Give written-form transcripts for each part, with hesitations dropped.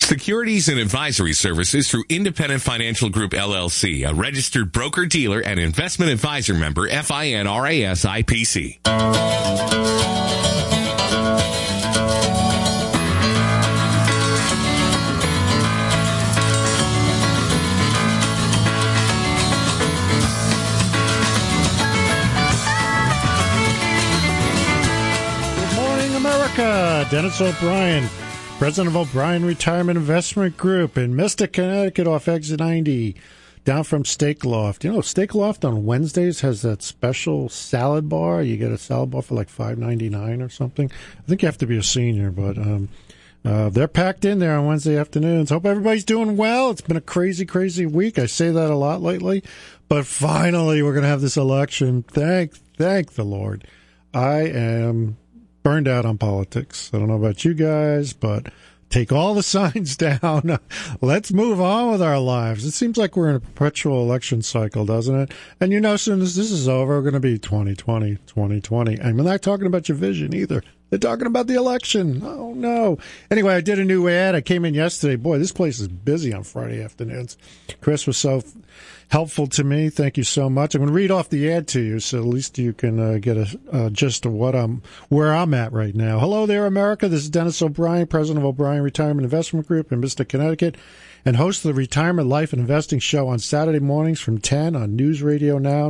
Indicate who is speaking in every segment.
Speaker 1: Securities and advisory services through Independent Financial Group, LLC, a registered broker-dealer and investment advisor member, FINRAS IPC.
Speaker 2: Good morning, America. Dennis O'Brien, president of O'Brien Retirement Investment Group in Mystic, Connecticut, off exit 90, down from Steak Loft. You know, Steak Loft on Wednesdays has that special salad bar. You get a salad bar for like $5.99 or something. I think you have to be a senior, but they're packed in there on Wednesday afternoons. Hope everybody's doing well. It's been a crazy, crazy week. I say that a lot lately, but finally we're going to have this election. Thank the Lord. I am burned out on politics. I don't know about you guys, but take all the signs down. Let's move on with our lives. It seems like we're in a perpetual election cycle, doesn't it? And you know, as soon as this is over, we're going to be 2020, 2020. And we're not talking about your vision either. They're talking about the election. Oh, no. Anyway, I did a new ad. I came in yesterday. Boy, this place is busy on Friday afternoons. Chris was so helpful to me. Thank you so much. I'm going to read off the ad to you, so at least you can get a gist of where I'm at right now. Hello there, America. This is Dennis O'Brien, president of O'Brien Retirement Investment Group in Mystic, Connecticut, and host of the Retirement Life and Investing Show on Saturday mornings from 10 on News Radio Now,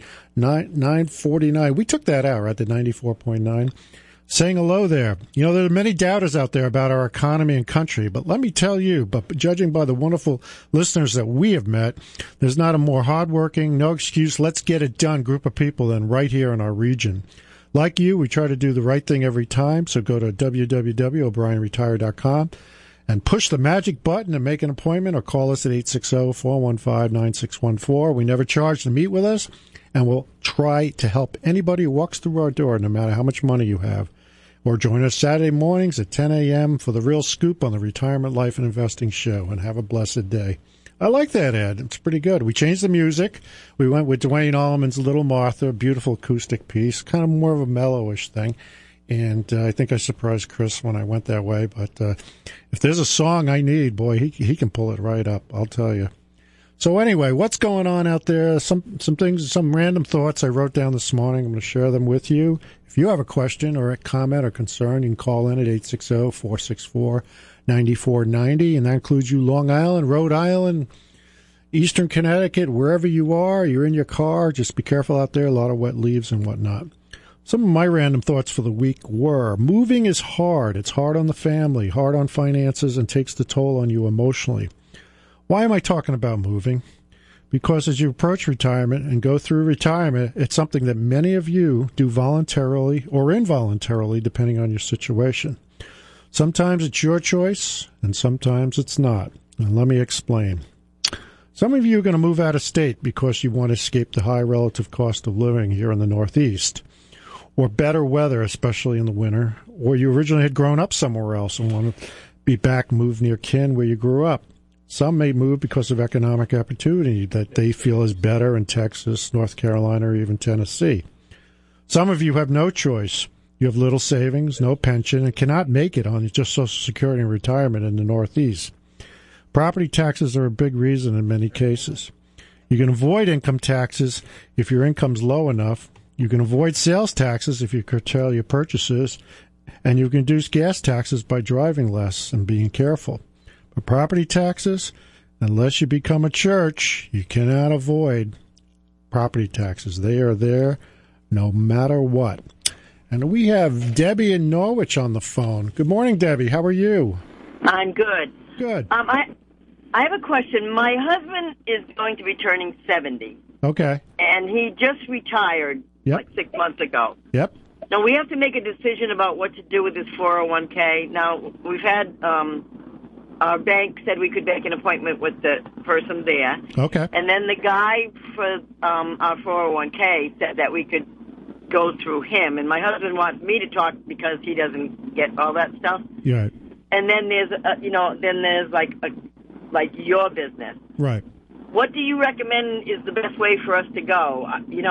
Speaker 2: 949. We took that out, right, the 94.9. Saying hello there. You know, there are many doubters out there about our economy and country, but let me tell you, but judging by the wonderful listeners that we have met, there's not a more hardworking, no excuse, let's get it done group of people than right here in our region. Like you, we try to do the right thing every time, so go to www.o'brienretire.com and push the magic button and make an appointment, or call us at 860-415-9614. We never charge to meet with us, and we'll try to help anybody who walks through our door, no matter how much money you have. Or join us Saturday mornings at 10 a.m. for the real scoop on the Retirement Life and Investing Show, and have a blessed day. I like that ad. It's pretty good. We changed the music. We went with Dwayne Allman's Little Martha, a beautiful acoustic piece, kind of more of a mellowish thing. And I think I surprised Chris when I went that way. But if there's a song I need, boy, he can pull it right up, I'll tell you. So anyway, what's going on out there? Some things, some random thoughts I wrote down this morning. I'm going to share them with you. If you have a question or a comment or concern, you can call in at 860-464-9490, and that includes you Long Island, Rhode Island, Eastern Connecticut, wherever you are. You're in your car. Just be careful out there. A lot of wet leaves and whatnot. Some of my random thoughts for the week were, moving is hard. It's hard on the family, hard on finances, and takes the toll on you emotionally. Why am I talking about moving? Because as you approach retirement and go through retirement, it's something that many of you do voluntarily or involuntarily, depending on your situation. Sometimes it's your choice, and sometimes it's not. And let me explain. Some of you are going to move out of state because you want to escape the high relative cost of living here in the Northeast, or better weather, especially in the winter, or you originally had grown up somewhere else and want to be back, move near kin where you grew up. Some may move because of economic opportunity that they feel is better in Texas, North Carolina, or even Tennessee. Some of you have no choice. You have little savings, no pension, and cannot make it on just Social Security and retirement in the Northeast. Property taxes are a big reason in many cases. You can avoid income taxes if your income's low enough. You can avoid sales taxes if you curtail your purchases, and you can reduce gas taxes by driving less and being careful. But property taxes, unless you become a church, you cannot avoid property taxes. They are there no matter what. And we have Debbie in Norwich on the phone. Good morning, Debbie. How are you?
Speaker 3: I'm good.
Speaker 2: Good.
Speaker 3: I have a question. My husband is going to be turning 70.
Speaker 2: Okay.
Speaker 3: And he just retired like 6 months ago.
Speaker 2: Yep.
Speaker 3: Now, we have to make a decision about what to do with his 401k. Now, we've had... our bank said we could make an appointment with the person there.
Speaker 2: Okay.
Speaker 3: And then the guy for our 401k said that we could go through him. And my husband wants me to talk because he doesn't get all that stuff.
Speaker 2: Yeah.
Speaker 3: And then there's, like your business.
Speaker 2: Right.
Speaker 3: What do you recommend is the best way for us to go? We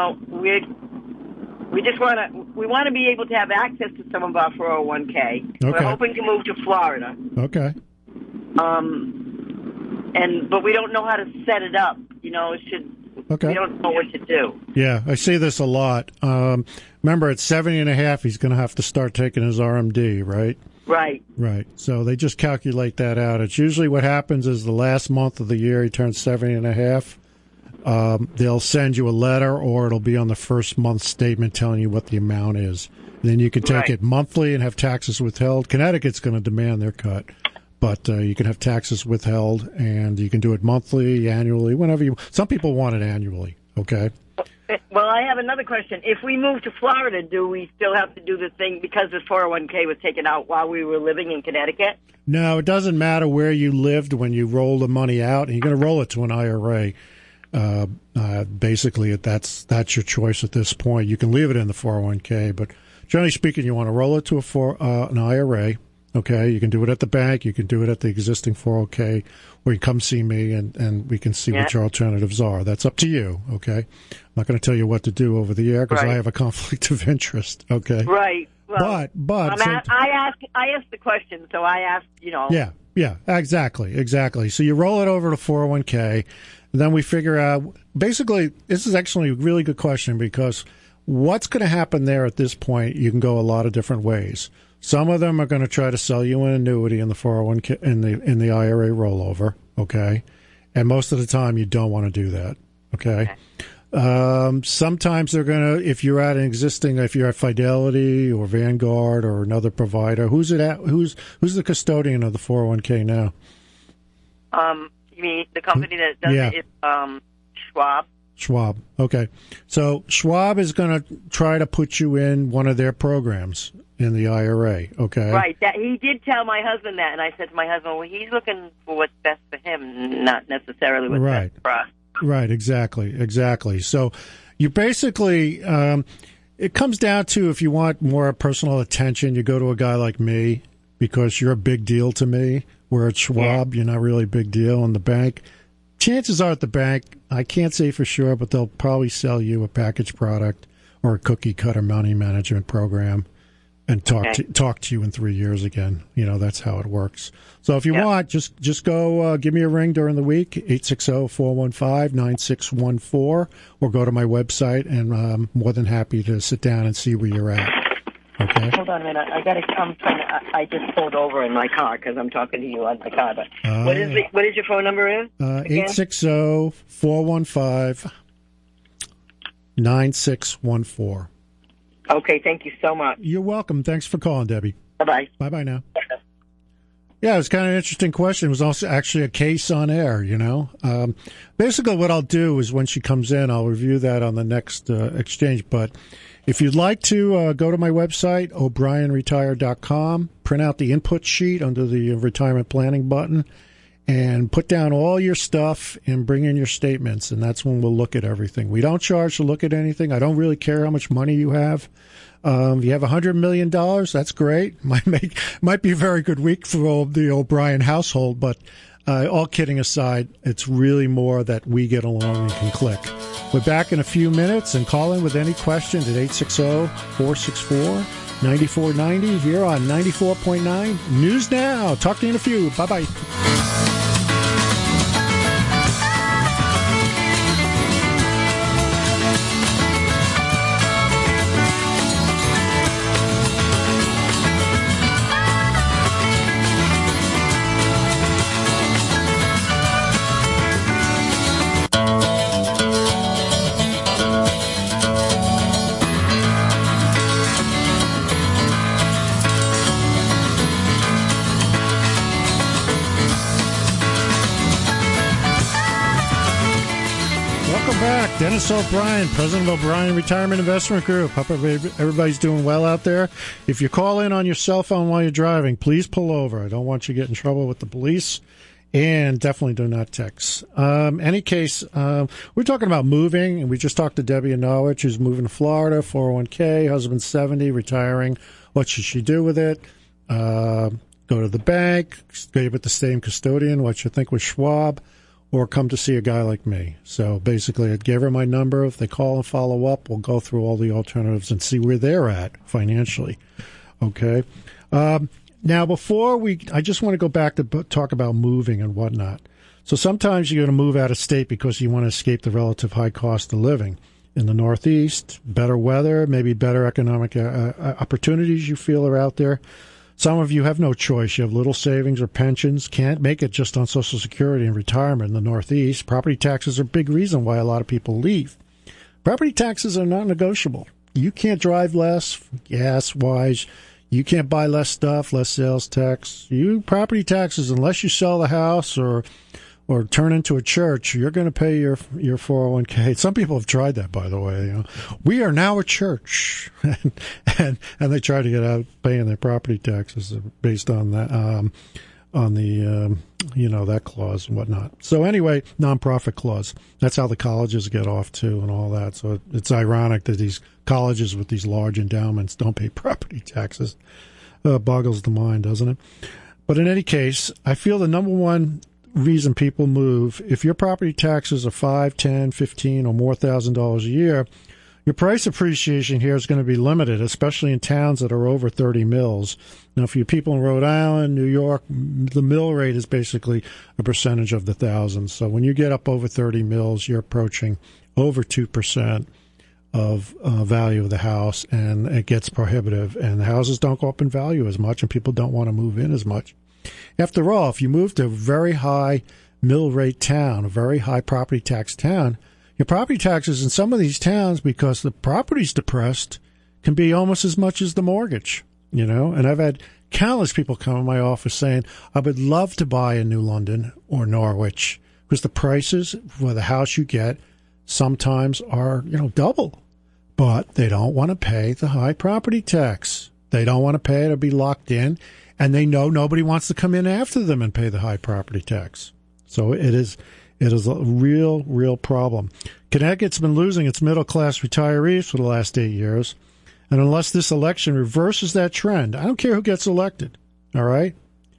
Speaker 3: just want to be able to have access to some of our 401k.
Speaker 2: Okay.
Speaker 3: We're hoping to move to Florida.
Speaker 2: Okay.
Speaker 3: But we don't know how to set it up. You know,
Speaker 2: Okay.
Speaker 3: We don't know what to do.
Speaker 2: Yeah, I see this a lot. Remember, at 70 and a half, he's going to have to start taking his RMD, right?
Speaker 3: Right.
Speaker 2: Right. So they just calculate that out. It's usually what happens is the last month of the year he turns 70 and a half. They'll send you a letter, or it'll be on the first month statement telling you what the amount is. And then you can take it monthly and have taxes withheld. Connecticut's going to demand their cut, but you can have taxes withheld, and you can do it monthly, annually, whenever you. Some people want it annually. Okay.
Speaker 3: Well, I have another question. If we move to Florida, do we still have to do the thing because the 401k was taken out while we were living in Connecticut?
Speaker 2: No, it doesn't matter where you lived when you roll the money out, and you're going to roll it to an IRA. Basically, that's your choice at this point. You can leave it in the 401k, but generally speaking, you want to roll it to an IRA. Okay, you can do it at the bank. You can do it at the existing 401k, or you come see me, and we can see what your alternatives are. That's up to you. Okay, I'm not going to tell you what to do over the air because I have a conflict of interest. Okay,
Speaker 3: right. Well,
Speaker 2: but
Speaker 3: I asked the question, so I asked. You know.
Speaker 2: Yeah, exactly. So you roll it over to 401k. Then we figure out, basically, this is actually a really good question because what's going to happen there at this point, you can go a lot of different ways. Some of them are going to try to sell you an annuity in the 401k, in the IRA rollover, okay? And most of the time you don't want to do that, okay? Sometimes they're going to, if you're at Fidelity or Vanguard or another provider, who's the custodian of the 401k now?
Speaker 3: You mean the company that does it is Schwab?
Speaker 2: Schwab. Okay. So Schwab is going to try to put you in one of their programs in the IRA, okay?
Speaker 3: Right. He did tell my husband that, and I said to my husband, well, he's looking for what's best for him, not necessarily what's best for us.
Speaker 2: Right, exactly. So you basically, it comes down to if you want more personal attention, you go to a guy like me because you're a big deal to me. Where at Schwab, you're not really a big deal. In the bank, chances are at the bank, I can't say for sure, but they'll probably sell you a package product or a cookie cutter money management program and talk to you in 3 years again. You know, that's how it works. So if you want, just go give me a ring during the week, 860-415-9614, or go to my website, and I'm more than happy to sit down and see where you're at. Okay.
Speaker 3: Hold on a minute. I just pulled over in my car because I'm talking to you on my car. But what is your phone number?
Speaker 2: 860-415-9614.
Speaker 3: Okay. Thank you so much.
Speaker 2: You're welcome. Thanks for calling, Debbie.
Speaker 3: Bye-bye.
Speaker 2: Bye-bye now. Yeah, it was kind of an interesting question. It was also actually a case on air, you know. Basically, what I'll do is when she comes in, I'll review that on the next exchange. But if you'd like to, go to my website, o'brienretire.com, print out the input sheet under the retirement planning button, and put down all your stuff and bring in your statements, and that's when we'll look at everything. We don't charge to look at anything. I don't really care how much money you have. If you have $100 million, that's great. Might be a very good week for the O'Brien household, but all kidding aside, it's really more that we get along and can click. We're back in a few minutes, and call in with any questions at 860-464-9490 here on 94.9 News Now. Talk to you in a few. Bye-bye. Dennis O'Brien, president of O'Brien Retirement Investment Group. Hope everybody's doing well out there. If you call in on your cell phone while you're driving, please pull over. I don't want you to get in trouble with the police. And definitely do not text. Any case, we're talking about moving, and we just talked to Debbie in Norwich, who's moving to Florida, 401k, husband's 70, retiring. What should she do with it? Go to the bank, stay with the same custodian, what you think with Schwab, or come to see a guy like me. So basically, I gave her my number. If they call and follow up, we'll go through all the alternatives and see where they're at financially. Okay. Now, I just want to go back to talk about moving and whatnot. So sometimes you're going to move out of state because you want to escape the relative high cost of living. In the Northeast, better weather, maybe better economic opportunities you feel are out there. Some of you have no choice. You have little savings or pensions, can't make it just on Social Security and retirement in the Northeast. Property taxes are a big reason why a lot of people leave. Property taxes are not negotiable. You can't drive less, gas-wise. You can't buy less stuff, less sales tax. Property taxes, unless you sell the house or turn into a church, you're going to pay your 401k. Some people have tried that, by the way. You know, we are now a church, and they try to get out paying their property taxes based on that, that clause and whatnot. So anyway, nonprofit clause. That's how the colleges get off too, and all that. So it's ironic that these colleges with these large endowments don't pay property taxes. Boggles the mind, doesn't it? But in any case, I feel the number one reason people move, if your property taxes are $5, $10, $15 or more $1,000 a year, your price appreciation here is going to be limited, especially in towns that are over 30 mills. Now, for you people in Rhode Island, New York, the mill rate is basically a percentage of the thousands. So when you get up over 30 mills, you're approaching over 2% of value of the house, and it gets prohibitive. And the houses don't go up in value as much, and people don't want to move in as much. After all, if you move to a very high mill rate town, a very high property tax town, your property taxes in some of these towns, because the property's depressed, can be almost as much as the mortgage, you know. And I've had countless people come in my office saying, I would love to buy in New London or Norwich, because the prices for the house you get sometimes are, double. But they don't want to pay the high property tax. They don't want to pay it or be locked in. And they know nobody wants to come in after them and pay the high property tax. So it is a real problem. Connecticut's been losing its middle-class retirees for the last 8 years. And unless this election reverses that trend, I don't care who gets elected, all right?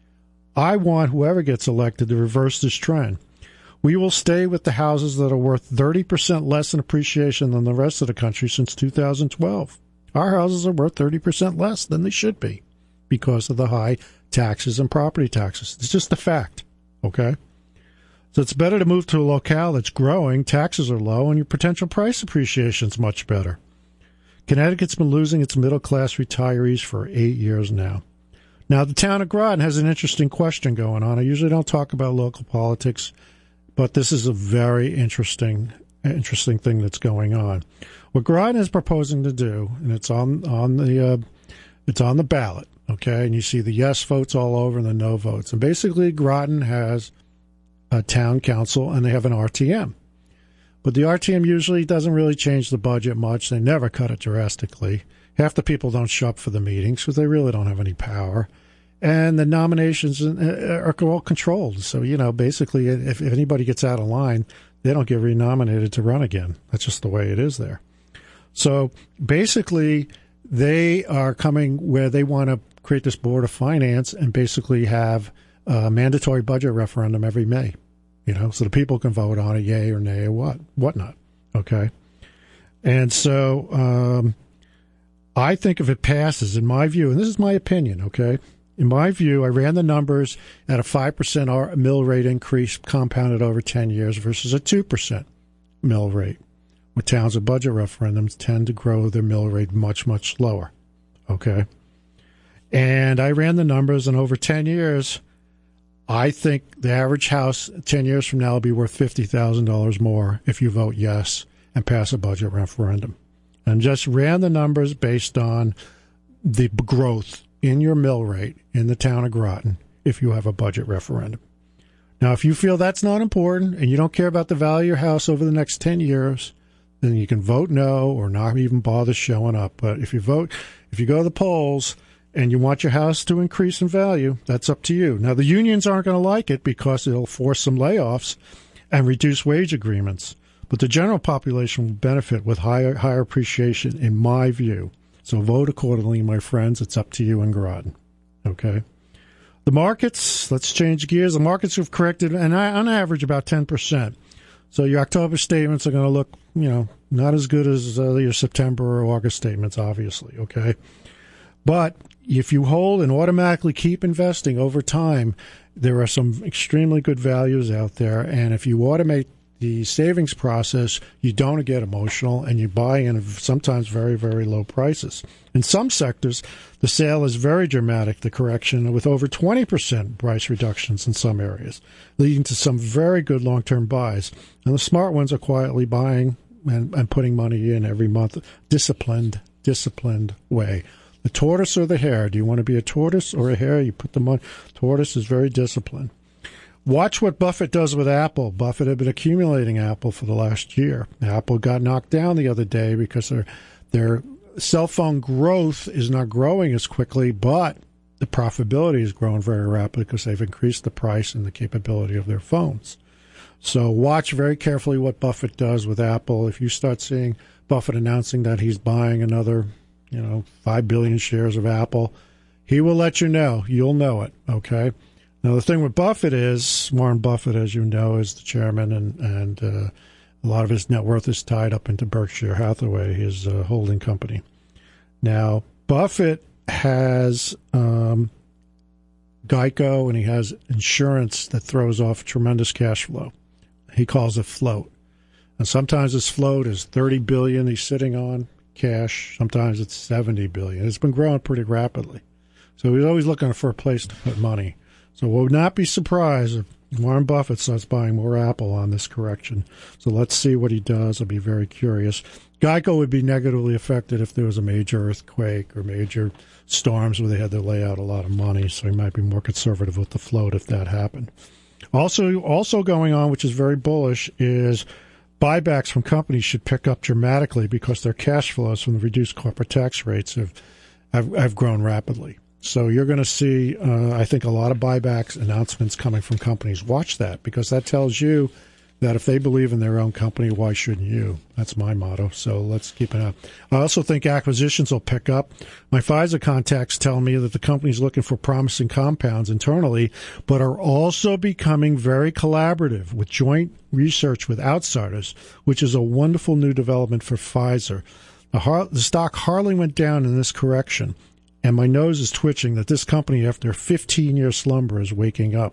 Speaker 2: I want whoever gets elected to reverse this trend. We will stay with the houses that are worth 30% less in appreciation than the rest of the country since 2012. Our houses are worth 30% less than they should be, because of the high taxes and property taxes. It's just a fact, okay? So it's better to move to a locale that's growing, taxes are low, and your potential price appreciation is much better. Connecticut's been losing its middle-class retirees for 8 years now. Now, the town of Groton has an interesting question going on. I usually don't talk about local politics, but this is a very interesting thing that's going on. What Groton is proposing to do, and it's on the ballot, okay, and you see the yes votes all over and the no votes. And basically, Groton has a town council, and they have an RTM. But the RTM usually doesn't really change the budget much. They never cut it drastically. Half the people don't show up for the meetings because they really don't have any power. And the nominations are all controlled. So, basically, if anybody gets out of line, they don't get renominated to run again. That's just the way it is there. So, basically, they are coming where they want to create this Board of Finance and basically have a mandatory budget referendum every May, so the people can vote on it, yay or nay or whatnot, okay? And so I think if it passes, in my view, and this is my opinion, okay? In my view, I ran the numbers at a 5% mill rate increase compounded over 10 years versus a 2% mill rate. With towns with budget referendums tend to grow their mill rate much, much slower, okay? And I ran the numbers, and over 10 years, I think the average house 10 years from now will be worth $50,000 more if you vote yes and pass a budget referendum. And just ran the numbers based on the growth in your mill rate in the town of Groton if you have a budget referendum. Now, if you feel that's not important and you don't care about the value of your house over the next 10 years, then you can vote no or not even bother showing up. But if you go to the polls and you want your house to increase in value, that's up to you. Now, the unions aren't going to like it because it'll force some layoffs and reduce wage agreements. But the general population will benefit with higher appreciation, in my view. So vote accordingly, my friends. It's up to you in Groton. Okay? The markets, let's change gears. The markets have corrected, and on average, about 10%. So your October statements are going to look, not as good as your September or August statements, obviously. Okay? But if you hold and automatically keep investing over time, there are some extremely good values out there. And if you automate the savings process, you don't get emotional, and you buy in sometimes very, very low prices. In some sectors, the sale is very dramatic, the correction, with over 20% price reductions in some areas, leading to some very good long-term buys. And the smart ones are quietly buying and putting money in every month, disciplined way. The tortoise or the hare? Do you want to be a tortoise or a hare? You put the money. Tortoise is very disciplined. Watch what Buffett does with Apple. Buffett had been accumulating Apple for the last year. Apple got knocked down the other day because their cell phone growth is not growing as quickly, but the profitability is growing very rapidly because they've increased the price and the capability of their phones. So watch very carefully what Buffett does with Apple. If you start seeing Buffett announcing that he's buying another 5 billion shares of Apple, he will let you know. You'll know it, okay? Now, the thing with Buffett is, Warren Buffett, as you know, is the chairman, and a lot of his net worth is tied up into Berkshire Hathaway, his holding company. Now, Buffett has Geico, and he has insurance that throws off tremendous cash flow. He calls it float. And sometimes his float is $30 billion he's sitting on cash. Sometimes it's $70 billion. It's been growing pretty rapidly. So he's always looking for a place to put money. So we'll not be surprised if Warren Buffett starts buying more Apple on this correction. So let's see what he does. I'll be very curious. Geico would be negatively affected if there was a major earthquake or major storms where they had to lay out a lot of money. So he might be more conservative with the float if that happened. Also going on, which is very bullish, is buybacks from companies should pick up dramatically because their cash flows from the reduced corporate tax rates have grown rapidly. So you're going to see, I think, a lot of buybacks announcements coming from companies. Watch that, because that tells you that if they believe in their own company, why shouldn't you? That's my motto. So let's keep it up. I also think acquisitions will pick up. My Pfizer contacts tell me that the company's looking for promising compounds internally, but are also becoming very collaborative with joint research with outsiders, which is a wonderful new development for Pfizer. The stock hardly went down in this correction, and my nose is twitching that this company, after a 15-year slumber, is waking up.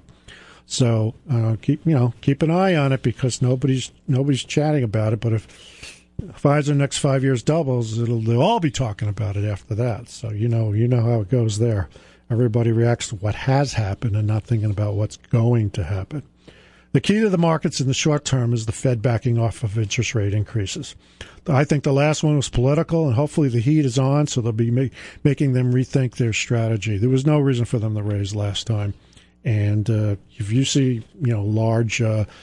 Speaker 2: So keep an eye on it, because nobody's chatting about it. But if Pfizer next 5 years doubles, they'll all be talking about it after that. So you know how it goes there. Everybody reacts to what has happened and not thinking about what's going to happen. The key to the markets in the short term is the Fed backing off of interest rate increases. I think the last one was political, and hopefully the heat is on, so they'll be making them rethink their strategy. There was no reason for them to raise last time. And if you see, large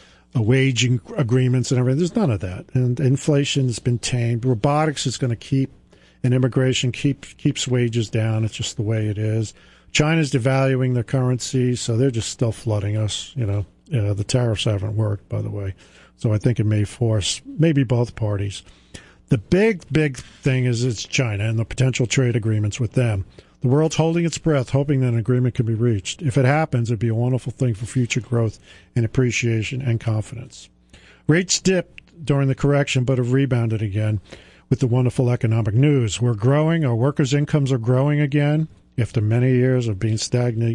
Speaker 2: wage agreements and everything, there's none of that. And inflation has been tamed. Robotics is going to keep, and immigration keeps wages down. It's just the way it is. China's devaluing their currency, so they're just still flooding us. The tariffs haven't worked, by the way. So I think it may force maybe both parties. The big thing is it's China and the potential trade agreements with them. The world's holding its breath, hoping that an agreement can be reached. If it happens, it'd be a wonderful thing for future growth and appreciation and confidence. Rates dipped during the correction, but have rebounded again with the wonderful economic news. We're growing. Our workers' incomes are growing again after many years of being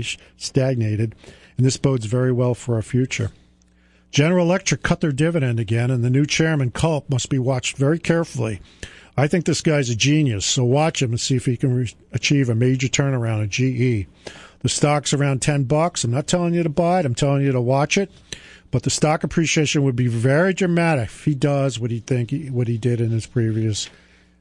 Speaker 2: stagnated, and this bodes very well for our future. General Electric cut their dividend again, and the new chairman, Culp, must be watched very carefully. I think this guy's a genius, so watch him and see if he can achieve a major turnaround at GE. The stock's around $10. I'm not telling you to buy it. I'm telling you to watch it. But the stock appreciation would be very dramatic if he does what he did in his previous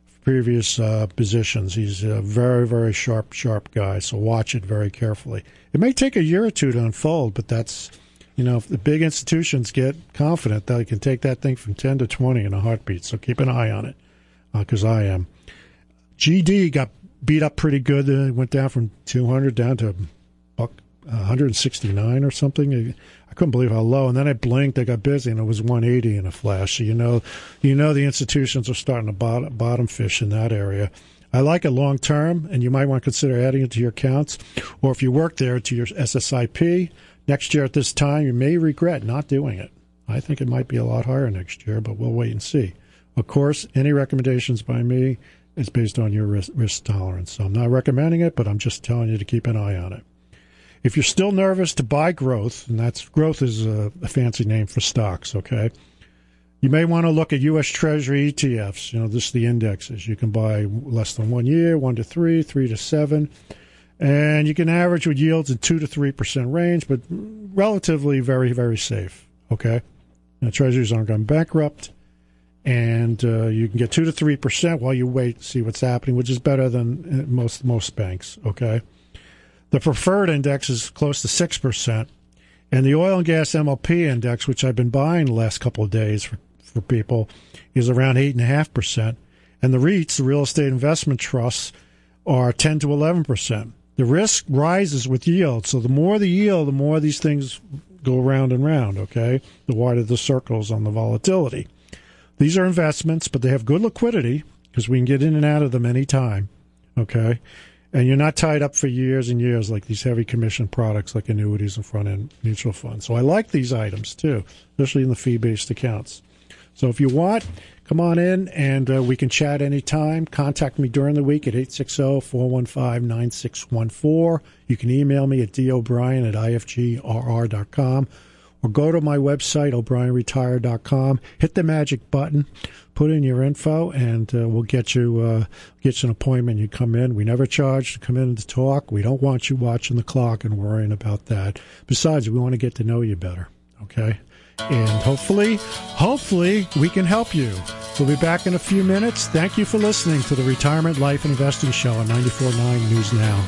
Speaker 2: positions. He's a very, very sharp guy, so watch it very carefully. It may take a year or two to unfold, but that's, if the big institutions get confident, they can take that thing from 10 to 20 in a heartbeat. So keep an eye on it. Because I am. GD got beat up pretty good. It went down from 200 down to 169 or something. I couldn't believe how low. And then I blinked. I got busy, and it was 180 in a flash. So the institutions are starting to bottom fish in that area. I like it long term, and you might want to consider adding it to your accounts, or if you work there, to your SSIP. Next year at this time, you may regret not doing it. I think it might be a lot higher next year, but we'll wait and see. Of course, any recommendations by me It's based on your risk tolerance. So I'm not recommending it, but I'm just telling you to keep an eye on it. If you're still nervous to buy growth, and growth is a fancy name for stocks, okay? You may want to look at U.S. Treasury ETFs. This is the indexes. You can buy less than 1 year, 1 to 3, 3 to 7. And you can average with yields in 2 to 3% range, but relatively very, very safe, okay? Treasuries aren't going bankrupt. And you can get 2 to 3% while you wait to see what's happening, which is better than most banks, okay? The preferred index is close to 6%, and the oil and gas MLP index, which I've been buying the last couple of days for people, is around 8.5%. And the REITs, the real estate investment trusts, are 10 to 11%. The risk rises with yield, so the more the yield, the more these things go round and round, okay? The wider the circles on the volatility. These are investments, but they have good liquidity because we can get in and out of them any time, okay? And you're not tied up for years and years like these heavy commission products like annuities and front-end mutual funds. So I like these items, too, especially in the fee-based accounts. So if you want, come on in, and we can chat anytime. Contact me during the week at 860-415-9614. You can email me at dobrien@ifgrr.com. Or go to my website, o'brienretire.com, hit the magic button, put in your info, and we'll get you an appointment. You come in. We never charge to come in to talk. We don't want you watching the clock and worrying about that. Besides, we want to get to know you better, okay? And hopefully we can help you. We'll be back in a few minutes. Thank you for listening to the Retirement Life and Investing Show on 94.9 News Now.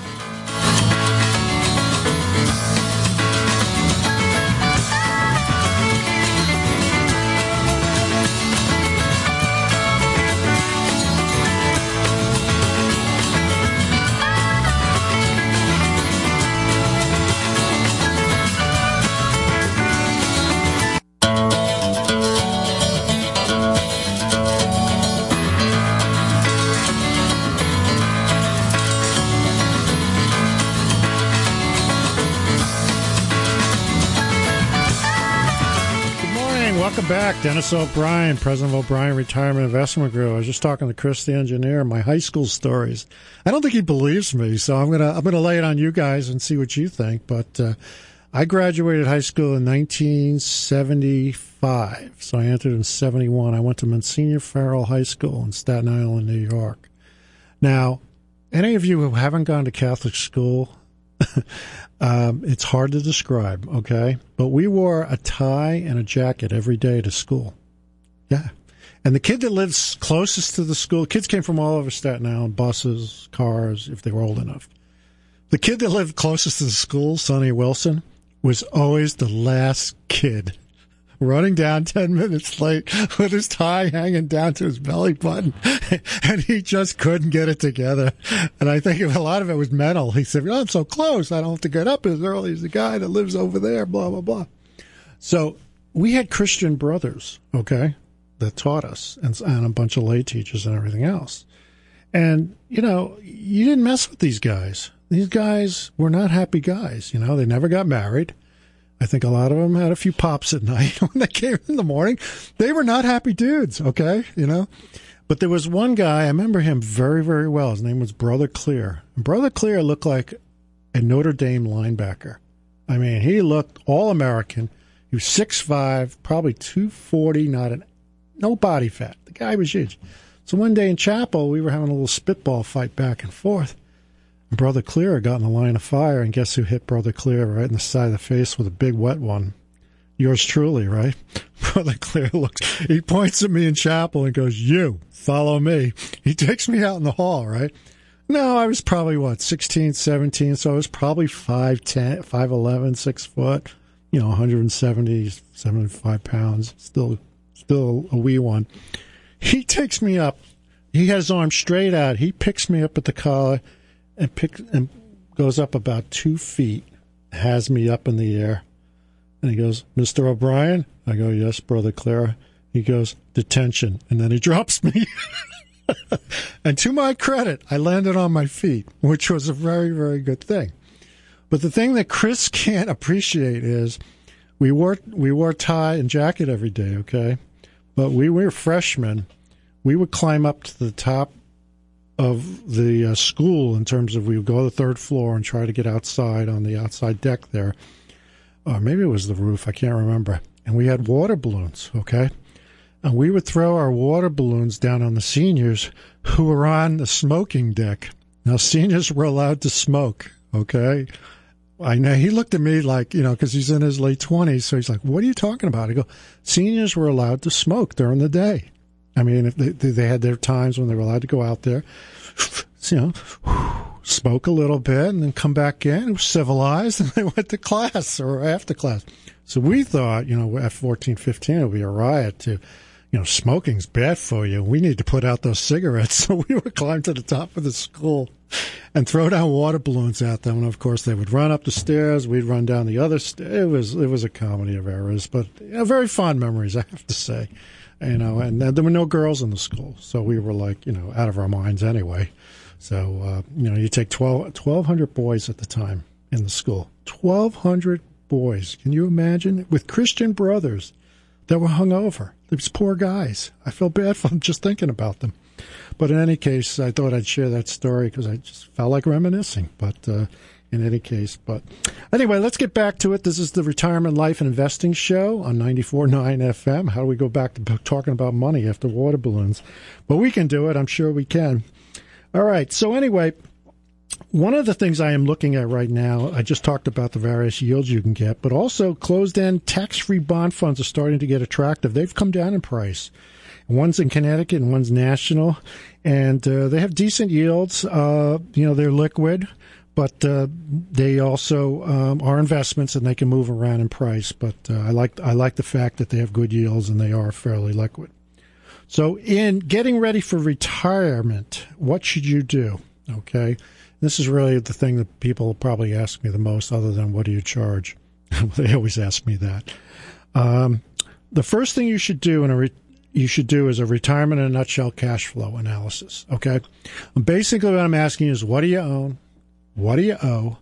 Speaker 2: Back, Dennis O'Brien, president of O'Brien Retirement Investment Group. I was just talking to Chris, the engineer, my high school stories. I don't think he believes me, so I'm gonna lay it on you guys and see what you think. But I graduated high school in 1975, so I entered in 71. I went to Monsignor Farrell High School in Staten Island, New York. Now, any of you who haven't gone to Catholic school, it's hard to describe, okay? But we wore a tie and a jacket every day to school. Yeah. And the kid that lives closest to the school, kids came from all over Staten Island, buses, cars, if they were old enough. The kid that lived closest to the school, Sonny Wilson, was always the last kid, running down 10 minutes late with his tie hanging down to his belly button, and he just couldn't get it together. And I think a lot of it was mental. He said, I'm so close, I don't have to get up as early as the guy that lives over there, blah, blah, blah. So we had Christian brothers, okay, that taught us, and a bunch of lay teachers and everything else. And, you didn't mess with these guys. These guys were not happy guys, they never got married. I think a lot of them had a few pops at night when they came in the morning. They were not happy dudes, okay, But there was one guy, I remember him very, very well. His name was Brother Clear. And Brother Clear looked like a Notre Dame linebacker. I mean, he looked all-American. He was 6'5", probably 240, no body fat. The guy was huge. So one day in chapel, we were having a little spitball fight back and forth. Brother Clear got in the line of fire, and guess who hit Brother Clear right in the side of the face with a big wet one? Yours truly, right? Brother Clear he points at me in chapel and goes, "You, follow me." He takes me out in the hall, right? No, I was probably, 16, 17, so I was probably 5'10", 5'11", 6 foot, 170, 75 pounds, still a wee one. He takes me up. He has his arm straight out. He picks me up at the collar, and goes up about 2 feet, has me up in the air, and he goes, "Mr. O'Brien?" I go, "Yes, Brother Clara." He goes, "Detention," and then he drops me. And to my credit, I landed on my feet, which was a very, very good thing. But the thing that Chris can't appreciate is we wore tie and jacket every day, okay? But we were freshmen. We would climb up to the top of the school in terms of we would go to the third floor and try to get outside on the outside deck there. Or maybe it was the roof. I can't remember. And we had water balloons, okay? And we would throw our water balloons down on the seniors who were on the smoking deck. Now, seniors were allowed to smoke, okay? I know he looked at me like, because he's in his late 20s. So he's like, what are you talking about? I go, seniors were allowed to smoke during the day. I mean, if they had their times when they were allowed to go out there, smoke a little bit and then come back in. It was civilized, and they went to class or after class. So we thought, at 14, 15, it would be a riot to, smoking's bad for you. We need to put out those cigarettes. So we would climb to the top of the school and throw down water balloons at them. And, of course, they would run up the stairs. We'd run down the other stairs. It was a comedy of errors, but very fond memories, I have to say. And there were no girls in the school. So we were like, out of our minds anyway. So, you take 1,200 boys at the time in the school. 1,200 boys. Can you imagine? With Christian brothers that were hungover. These poor guys. I feel bad for them just thinking about them. But in any case, I thought I'd share that story because I just felt like reminiscing. But in any case, but anyway, let's get back to it. This is the Retirement Life and Investing Show on 94.9 FM. How do we go back to talking about money after water balloons? But we can do it. I'm sure we can. All right. So anyway, one of the things I am looking at right now, I just talked about the various yields you can get, but also closed-end tax-free bond funds are starting to get attractive. They've come down in price. One's in Connecticut and one's national, and they have decent yields. They're liquid, but they also are investments, and they can move around in price. But I like the fact that they have good yields and they are fairly liquid. So in getting ready for retirement, what should you do? Okay. This is really the thing that people probably ask me the most, other than what do you charge? They always ask me that. The first thing you should do is a retirement in a nutshell cash flow analysis. Okay, basically what I'm asking is, what do you own? What do you owe?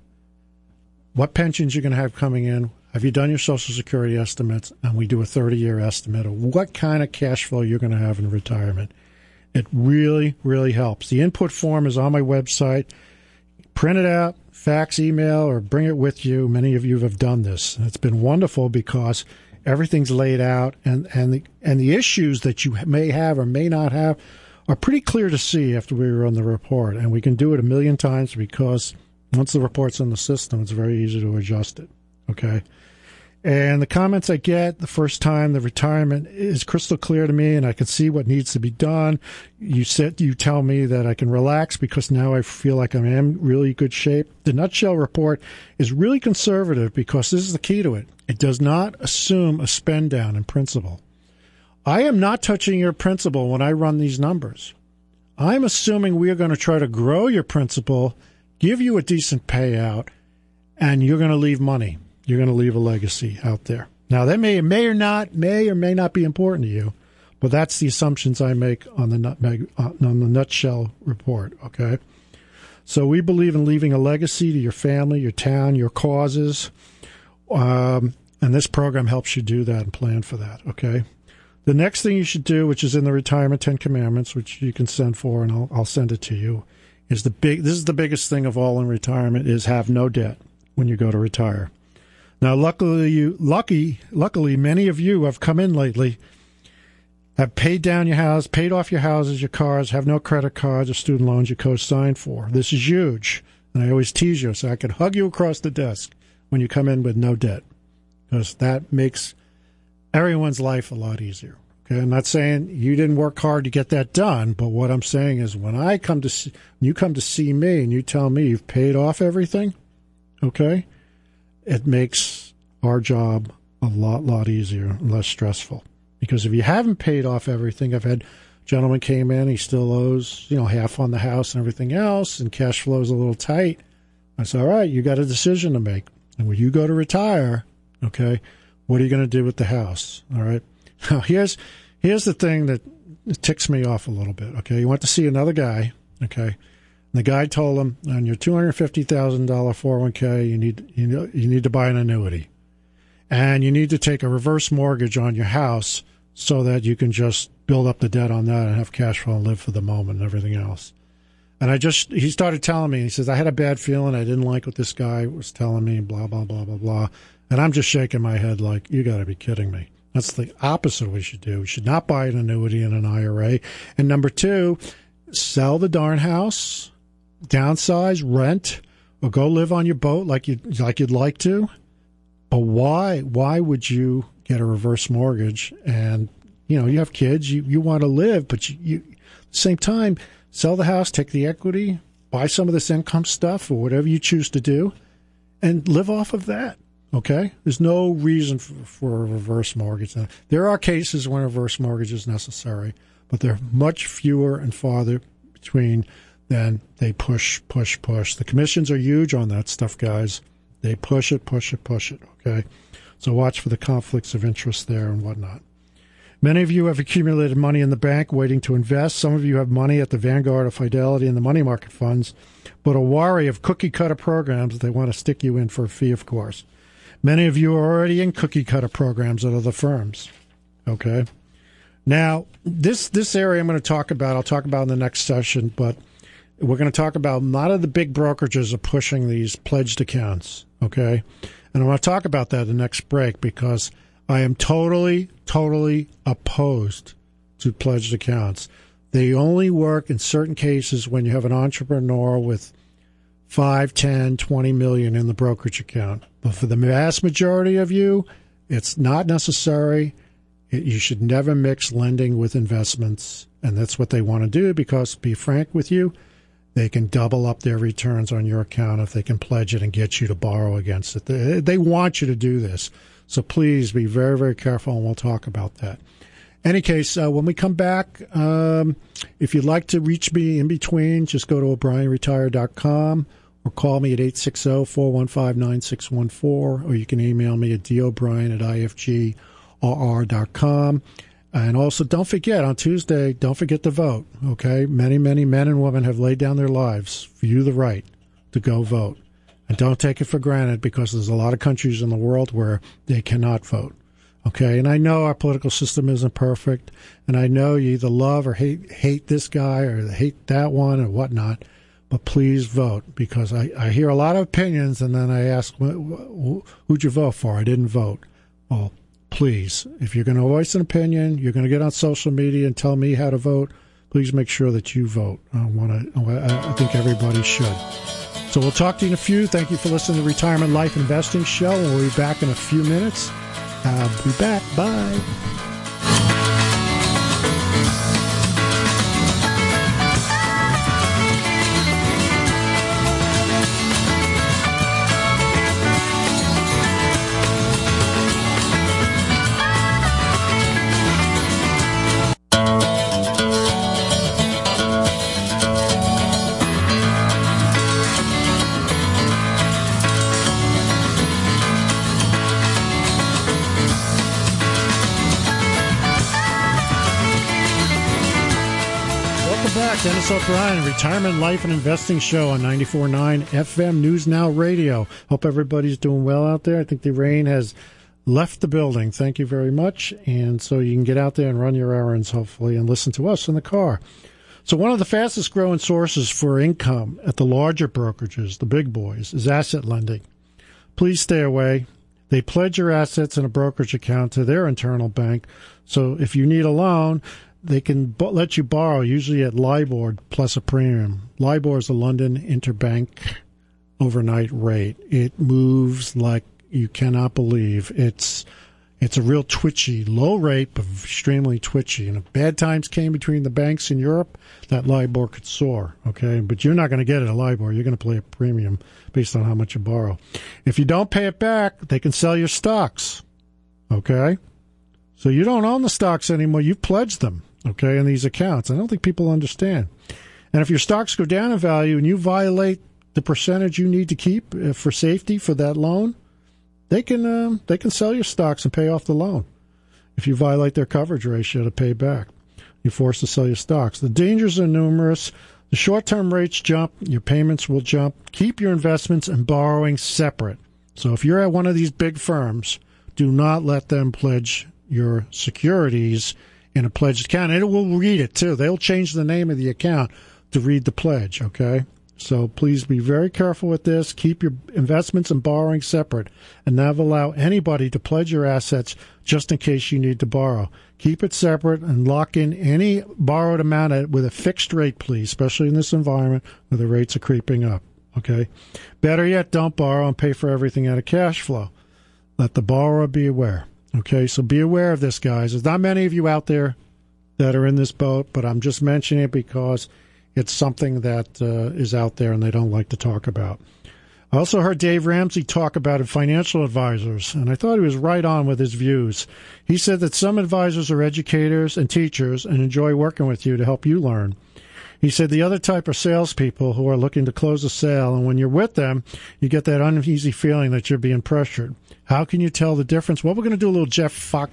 Speaker 2: What pensions you're going to have coming in? Have you done your Social Security estimates? And we do a 30-year estimate of what kind of cash flow you're going to have in retirement. It really, really helps. The input form is on my website. Print it out, fax, email, or bring it with you. Many of you have done this. And it's been wonderful because everything's laid out, and the issues that you may have or may not have are pretty clear to see after we run the report. And we can do it 1,000,000 times because once the report's in the system, it's very easy to adjust it. Okay? And the comments I get the first time the retirement is crystal clear to me, and I can see what needs to be done. You tell me that I can relax because now I feel like I'm in really good shape. The nutshell report is really conservative because this is the key to it. It does not assume a spend down in principal. I am not touching your principal when I run these numbers. I'm assuming we are going to try to grow your principal, give you a decent payout, and you're going to leave money. You're going to leave a legacy out there. Now, that may or may not be important to you, but that's the assumptions I make on the nutshell report, okay? So we believe in leaving a legacy to your family, your town, your causes, and this program helps you do that and plan for that, okay? The next thing you should do, which is in the Retirement 10 Commandments, which you can send for, and I'll send it to you, this is the biggest thing of all in retirement, is have no debt when you go to retire. Now, luckily, many of you have come in lately, have paid down your house, paid off your houses, your cars, have no credit cards or student loans you co-signed for. This is huge, and I always tease you so I can hug you across the desk when you come in with no debt, because that makes everyone's life a lot easier. Okay, I'm not saying you didn't work hard to get that done, but what I'm saying is when you come to see me and you tell me you've paid off everything, okay, it makes our job a lot easier and less stressful. Because if you haven't paid off everything, I've had gentleman came in, he still owes, half on the house and everything else, and cash flow is a little tight. I said, all right, you got a decision to make. And when you go to retire, okay, what are you going to do with the house? All right. Now, here's the thing that ticks me off a little bit, okay? You went to see another guy, okay? And the guy told him, on your $250,000 401k, you need to buy an annuity. And you need to take a reverse mortgage on your house so that you can just build up the debt on that and have cash flow and live for the moment and everything else. And he started telling me, he says, I had a bad feeling. I didn't like what this guy was telling me, blah, blah, blah, blah, blah. And I'm just shaking my head like, you got to be kidding me. That's the opposite we should do. We should not buy an annuity in an IRA. And number 2, sell the darn house, downsize, rent, or go live on your boat like you'd like to. But why would you get a reverse mortgage? And, you have kids, you want to live, but you at the same time, sell the house, take the equity, buy some of this income stuff or whatever you choose to do, and live off of that, okay? There's no reason for a reverse mortgage. Now, there are cases when a reverse mortgage is necessary, but they're much fewer and farther between than they push. The commissions are huge on that stuff, guys. They push it, okay? So watch for the conflicts of interest there and whatnot. Many of you have accumulated money in the bank waiting to invest. Some of you have money at the Vanguard or Fidelity and the money market funds, but are wary of cookie-cutter programs that they want to stick you in for a fee, of course. Many of you are already in cookie-cutter programs at other firms, okay? Now, this area I'll talk about in the next session, but we're going to talk about a lot of the big brokerages are pushing these pledged accounts, okay? And I want to talk about that in the next break because I am totally opposed to pledged accounts. They only work in certain cases when you have an entrepreneur with 5, 10, 20 million in the brokerage account. But for the vast majority of you, it's not necessary. You should never mix lending with investments. And that's what they want to do because, to be frank with you, they can double up their returns on your account if they can pledge it and get you to borrow against it. They want you to do this. So please be very, very careful, and we'll talk about that. Any case, when we come back, if you'd like to reach me in between, just go to O'BrienRetire.com or call me at 860-415-9614, or you can email me at dobrien@ifgrr.com. And also, don't forget, on Tuesday, don't forget to vote, okay? Many, many men and women have laid down their lives for you the right to go vote. And don't take it for granted because there's a lot of countries in the world where they cannot vote. Okay, and I know our political system isn't perfect, and I know you either love or hate this guy or hate that one or whatnot, but please vote because I hear a lot of opinions, and then I ask, who'd you vote for? I didn't vote. Well, please, if you're going to voice an opinion, you're going to get on social media and tell me how to vote, please make sure that you vote. I think everybody should. So we'll talk to you in a few. Thank you for listening to the Retirement Life Investing Show. We'll be back in a few minutes. I'll be back. Bye. Dennis O'Brien, Retirement Life and Investing Show on 94.9 FM News Now Radio. Hope everybody's doing well out there. I think the rain has left the building. Thank you very much. And so you can get out there and run your errands, hopefully, and listen to us in the car. So one of the fastest growing sources for income at the larger brokerages, the big boys, is asset lending. Please stay away. They pledge your assets in a brokerage account to their internal bank. So if you need a loan, they can let you borrow, usually at LIBOR plus a premium. LIBOR is the London Interbank Overnight Rate. It moves like you cannot believe. It's a real twitchy, low rate, but extremely twitchy. And if bad times came between the banks in Europe, that LIBOR could soar, okay? But you're not going to get it at LIBOR. You're going to pay a premium based on how much you borrow. If you don't pay it back, they can sell your stocks, okay? So you don't own the stocks anymore. You've pledged them. Okay, in these accounts. I don't think people understand. And if your stocks go down in value and you violate the percentage you need to keep for safety for that loan, they can sell your stocks and pay off the loan. If you violate their coverage ratio to pay back, you're forced to sell your stocks. The dangers are numerous. The short-term rates jump. Your payments will jump. Keep your investments and borrowing separate. So if you're at one of these big firms, do not let them pledge your securities in a pledged account, and it will read it too. They'll change the name of the account. to read the pledge, okay? So please be very careful with this. Keep your investments and borrowing separate and never allow anybody to pledge your assets just in case you need to borrow. Keep it separate and lock in any borrowed amount with a fixed rate, please, especially in this environment where the rates are creeping up, okay? Better yet, don't borrow and pay for everything out of cash flow. Let the borrower be aware, okay? So be aware of this, guys. There's not many of you out there that are in this boat, but I'm just mentioning it because it's something that is out there and they don't like to talk about. I also heard Dave Ramsey talk about financial advisors, and I thought he was right on with his views. He said that some advisors are educators and teachers and enjoy working with you to help you learn. He said the other type are salespeople who are looking to close a sale, and when you're with them, you get that uneasy feeling that you're being pressured. How can you tell the difference? Well, we're going to do a little Jeff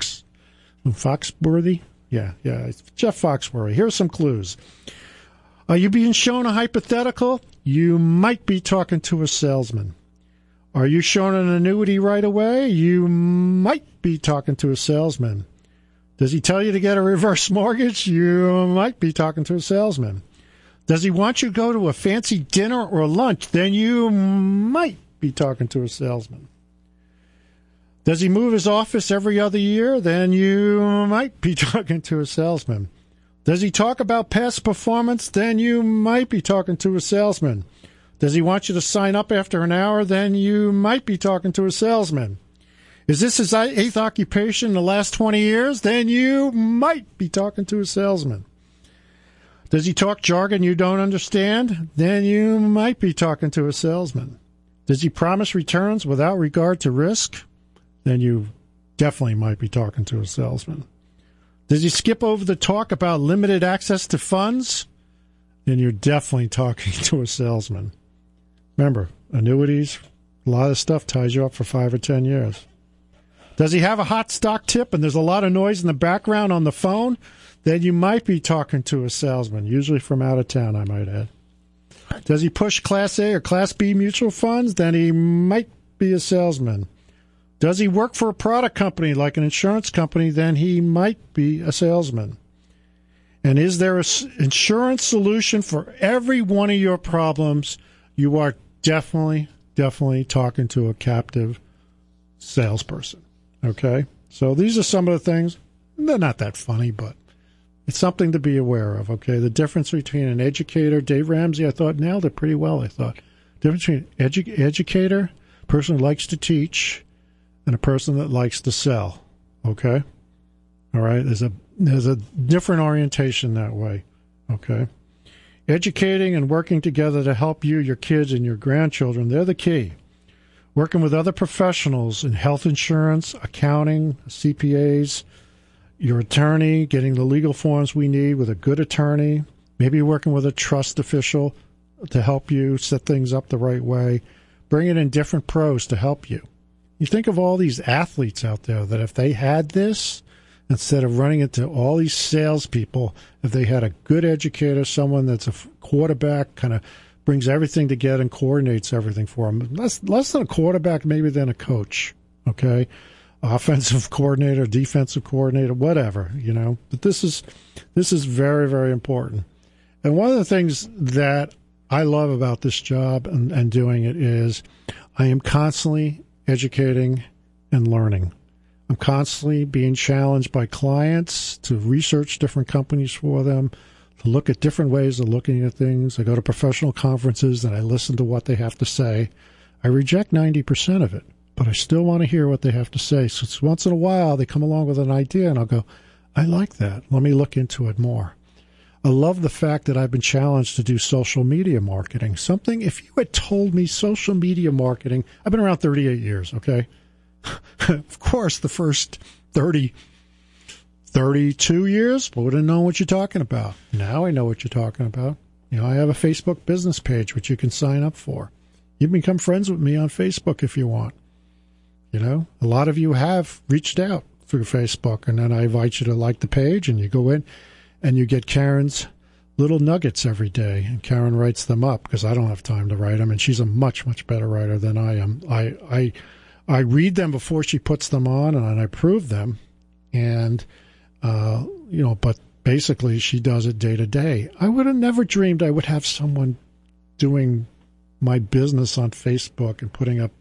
Speaker 2: Foxworthy. Yeah, Jeff Foxworthy. Here's some clues. Are you being shown a hypothetical? You might be talking to a salesman. Are you shown an annuity right away? You might be talking to a salesman. Does he tell you to get a reverse mortgage? You might be talking to a salesman. Does he want you to go to a fancy dinner or lunch? Then you might be talking to a salesman. Does he move his office every other year? Then you might be talking to a salesman. Does he talk about past performance? Then you might be talking to a salesman. Does he want you to sign up after an hour? Then you might be talking to a salesman. Is this his eighth occupation in the last 20 years? Then you might be talking to a salesman. Does he talk jargon you don't understand? Then you might be talking to a salesman. Does he promise returns without regard to risk? Then you definitely might be talking to a salesman. Does he skip over the talk about limited access to funds? Then you're definitely talking to a salesman. Remember, annuities, a lot of stuff ties you up for 5 or 10 years. Does he have a hot stock tip and there's a lot of noise in the background on the phone? Then you might be talking to a salesman, usually from out of town, I might add. Does he push Class A or Class B mutual funds? Then he might be a salesman. Does he work for a product company like an insurance company? Then he might be a salesman. And is there an insurance solution for every one of your problems? You are definitely talking to a captive salesperson. Okay? So these are some of the things. They're not that funny, but it's something to be aware of. Okay? The difference between an educator, Dave Ramsey, I thought nailed it pretty well. The difference between educator, person who likes to teach, and a person that likes to sell. Okay? All right? There's a different orientation that way. Okay? Educating and working together to help you, your kids, and your grandchildren, they're the key. Working with other professionals in health insurance, accounting, CPAs, your attorney, getting the legal forms we need with a good attorney, maybe working with a trust official to help you set things up the right way, bringing in different pros to help you. You think of all these athletes out there that if they had this, instead of running into all these salespeople, if they had a good educator, someone that's a quarterback, kind of brings everything together and coordinates everything for them. Less than a quarterback, maybe than a coach, okay? Offensive coordinator, defensive coordinator, whatever, you know. But this is very, very important. And one of the things that I love about this job and doing it is I am constantly educating and learning. I'm constantly being challenged by clients to research different companies for them, to look at different ways of looking at things. I go to professional conferences and I listen to what they have to say. I reject 90% of it, but I still want to hear what they have to say. So once in a while they come along with an idea and I'll go, I like that. Let me look into it more. I love the fact that I've been challenged to do social media marketing. Something, if you had told me social media marketing, I've been around 38 years, okay? Of course, the first 32 years, I wouldn't know what you're talking about. Now I know what you're talking about. You know, I have a Facebook business page, which you can sign up for. You can become friends with me on Facebook if you want. You know, a lot of you have reached out through Facebook, and then I invite you to like the page, and you go in, and you get Karen's little nuggets every day, and Karen writes them up because I don't have time to write them, and she's a much, much better writer than I am. I read them before she puts them on, and I approve them, and but basically she does it day to day. I would have never dreamed I would have someone doing my business on Facebook and putting up,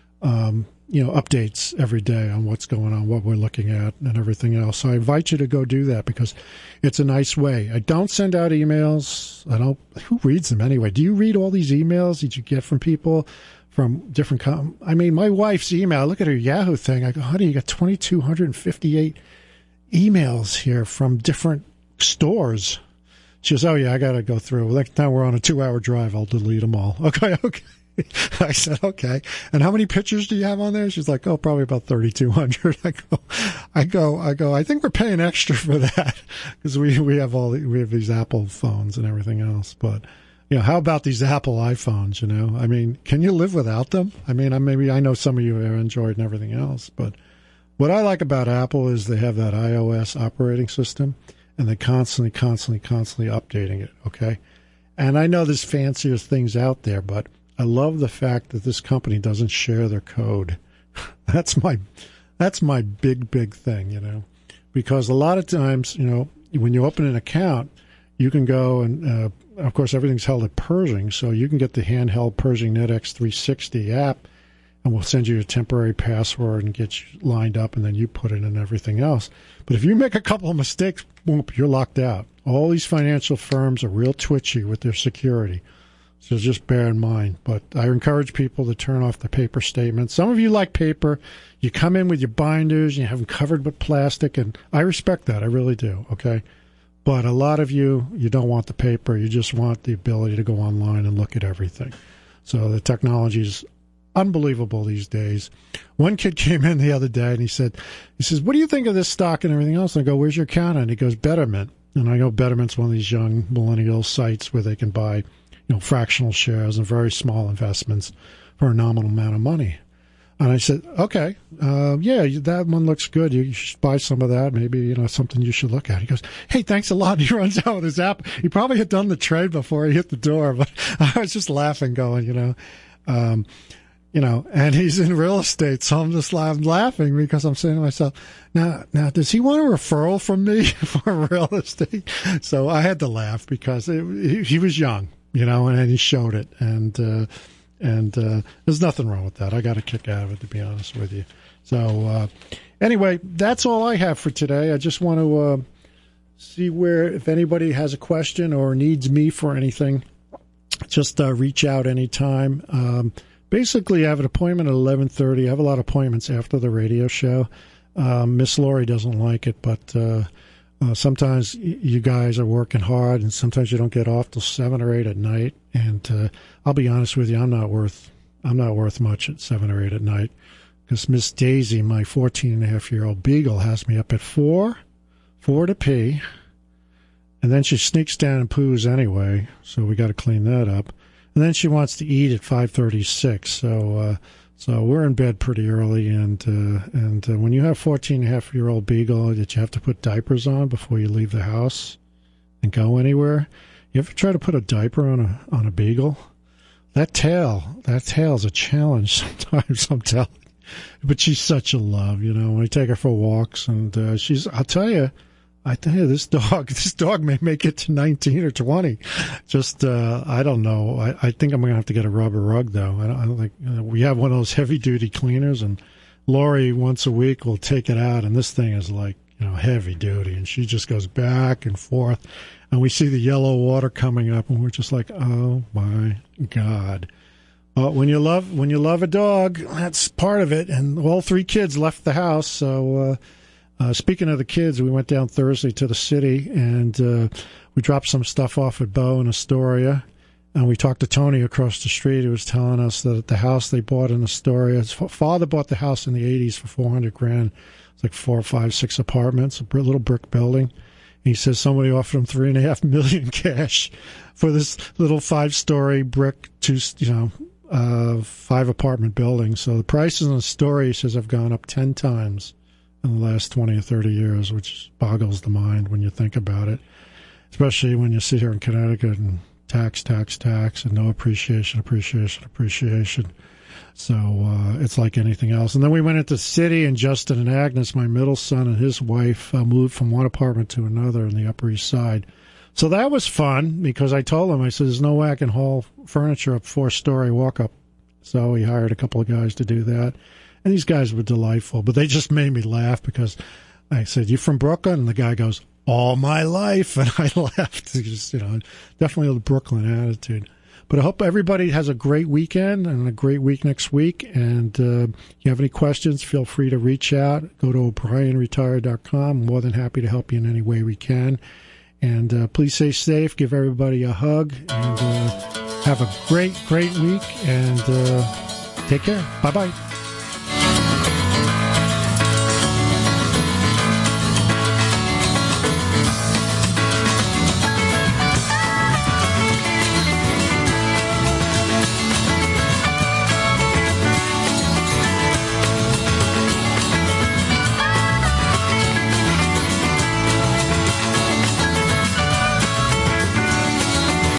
Speaker 2: updates every day on what's going on, what we're looking at, and everything else. So I invite you to go do that because it's a nice way. I don't send out emails. Who reads them anyway? Do you read all these emails that you get from people from different my wife's email, look at her Yahoo thing. I go, honey, you got 2,258 emails here from different stores. She goes, oh, yeah, I got to go through. Next time we're on a 2-hour drive, I'll delete them all. Okay. I said, okay. And how many pictures do you have on there? She's like, oh, probably about 3,200. I go, I think we're paying extra for that because we have these Apple phones and everything else. But, how about these Apple iPhones, I mean, can you live without them? I mean, I know some of you are Android and everything else, but what I like about Apple is they have that iOS operating system and they're constantly updating it. Okay. And I know there's fancier things out there, but I love the fact that this company doesn't share their code. That's my big thing, because a lot of times, when you open an account, you can go and, of course, everything's held at Pershing, so you can get the handheld Pershing NetX 360 app, and we'll send you a temporary password and get you lined up, and then you put it in everything else. But if you make a couple of mistakes, boom, you're locked out. All these financial firms are real twitchy with their security. So just bear in mind. But I encourage people to turn off the paper statements. Some of you like paper. You come in with your binders and you have them covered with plastic, and I respect that. I really do, okay? But a lot of you don't want the paper. You just want the ability to go online and look at everything. So the technology is unbelievable these days. One kid came in the other day and he says, what do you think of this stock and everything else? And I go, where's your account? And he goes, Betterment. And I go, Betterment's one of these young millennial sites where they can buy fractional shares and very small investments for a nominal amount of money. And I said, okay, that one looks good. You should buy some of that. Maybe, something you should look at. He goes, hey, thanks a lot. He runs out with his app. He probably had done the trade before he hit the door, but I was just laughing going, and he's in real estate. So I'm laughing because I'm saying to myself, now, does he want a referral from me for real estate? So I had to laugh because he was young. And he showed it, and there's nothing wrong with that. I got a kick out of it, to be honest with you. So anyway, that's all I have for today. I just want to see if anybody has a question or needs me for anything, just reach out anytime. Basically, I have an appointment at 11:30. I have a lot of appointments after the radio show. Miss Lori doesn't like it, but sometimes you guys are working hard, and sometimes you don't get off till 7 or 8 at night. And I'll be honest with you, I'm not worth much at 7 or 8 at night, because Miss Daisy, my 14-and-a-half-year-old beagle, has me up at 4 to pee, and then she sneaks down and poos anyway. So we got to clean that up, and then she wants to eat at 5:36. So we're in bed pretty early, and when you have 14-and-a-half-year-old beagle that you have to put diapers on before you leave the house and go anywhere, you ever try to put a diaper on a beagle? That tail's a challenge sometimes, I'm telling you. But she's such a love, when I take her for walks, and I'll tell you, this dog may make it to 19 or 20. Just, I don't know. I think I'm going to have to get a rubber rug, though. I don't think, we have one of those heavy-duty cleaners, and Lori once a week will take it out, and this thing is like, heavy-duty, and she just goes back and forth, and we see the yellow water coming up, and we're just like, oh, my God. Well, when you love a dog, that's part of it, and all 3 kids left the house, so... speaking of the kids, we went down Thursday to the city, and we dropped some stuff off at Bo in Astoria, and we talked to Tony across the street, who was telling us that the house they bought in Astoria, his father bought the house in the 80s for $400,000. It's like 4 or 5, 6 apartments, a little brick building. He says somebody offered him $3.5 million cash for this little 5-story brick, 5 apartment building. So the prices in Astoria, he says, have gone up 10 times. In the last 20 or 30 years, which boggles the mind when you think about it, especially when you sit here in Connecticut and tax, and no appreciation. So it's like anything else. And then we went into the city, and Justin and Agnes, my middle son, and his wife moved from one apartment to another in the Upper East Side. So that was fun because I told him, I said, there's no way I can haul furniture up 4-story walk-up. So he hired a couple of guys to do that. And these guys were delightful, but they just made me laugh because I said, you from Brooklyn? And the guy goes, all my life. And I laughed. Just, definitely a Brooklyn attitude. But I hope everybody has a great weekend and a great week next week. And if you have any questions, feel free to reach out. Go to O'BrienRetired.com. I'm more than happy to help you in any way we can. And please stay safe. Give everybody a hug. And have a great, great week. And take care. Bye-bye.